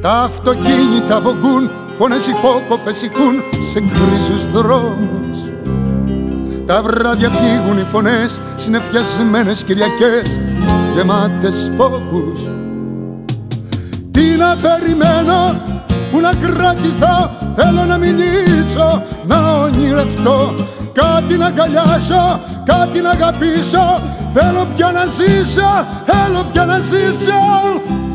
Τα αυτοκίνητα βογκούν, φωνές υπόκοφες ηχούν σε γκρίζους δρόμους. Τα βράδια πνίγουν οι φωνές, συννεφιασμένες Κυριακές γεμάτες φόβους. Τι να περιμένω, που να κρατηθώ, θέλω να μιλήσω, να ονειρευτώ, κάτι να αγκαλιάσω, κάτι να αγαπήσω. Θέλω πια να ζήσω, θέλω πια να ζήσω.